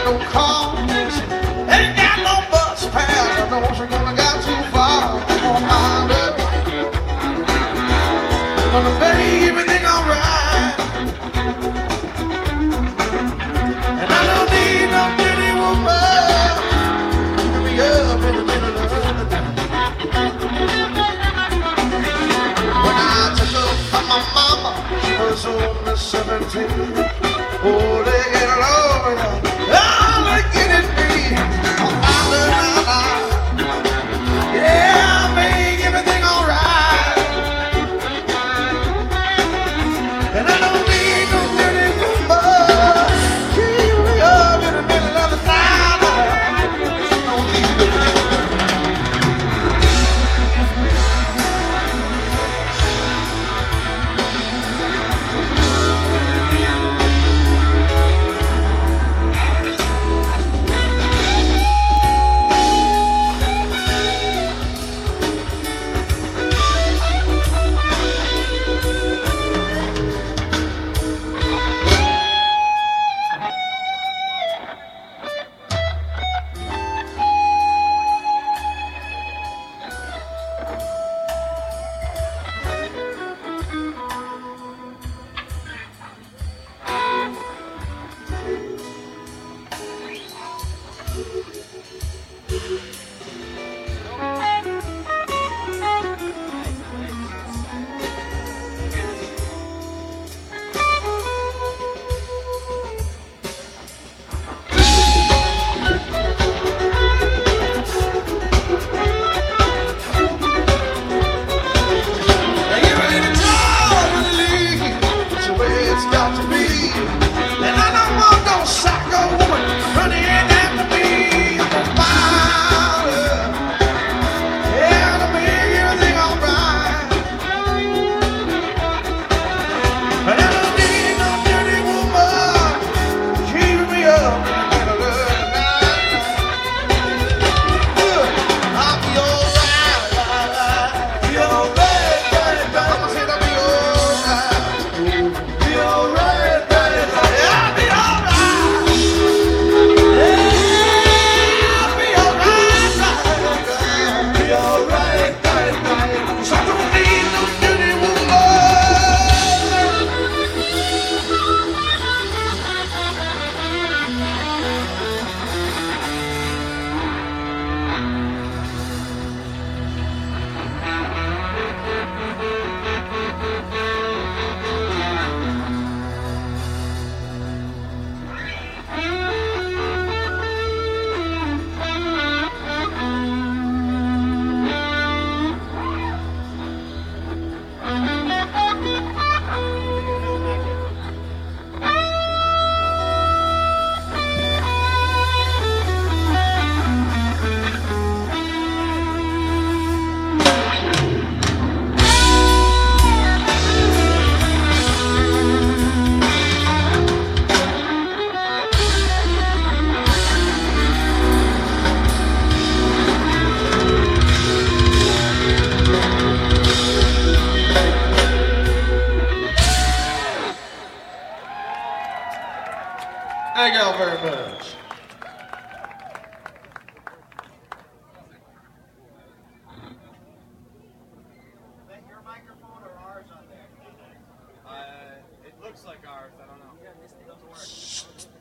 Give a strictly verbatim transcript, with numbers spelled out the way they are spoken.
no cars, ain't got no bus pass. I know she's gonna go too far. I'm gonna find her, gonna make everything alright. And I don't need no pretty woman to be up in the middle of the night. When I took her from my mama, she was only seventeen. Oh, they get along, oh, they get it me. Oh, I love my, yeah, I make everything alright. And I don't need no dirty woman. Keep me up in the middle of the night. Don't need it. Thank y'all very much. Is that your microphone or ours on there? Uh, it looks like ours. I don't know. It doesn't work.